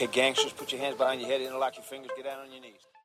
Hey, gangsters, put your hands behind your head, interlock your fingers, get down on your knees.